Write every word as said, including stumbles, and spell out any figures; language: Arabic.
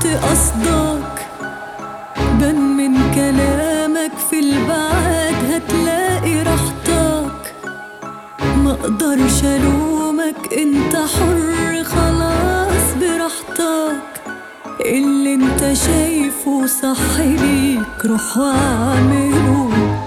عرفت قصدك، بان من كلامك في البعاد هتلاقي راحتك. مقدرش الومك، انت حر خلاص براحتك. اللي انت شايفه صح ليك روح واعمله،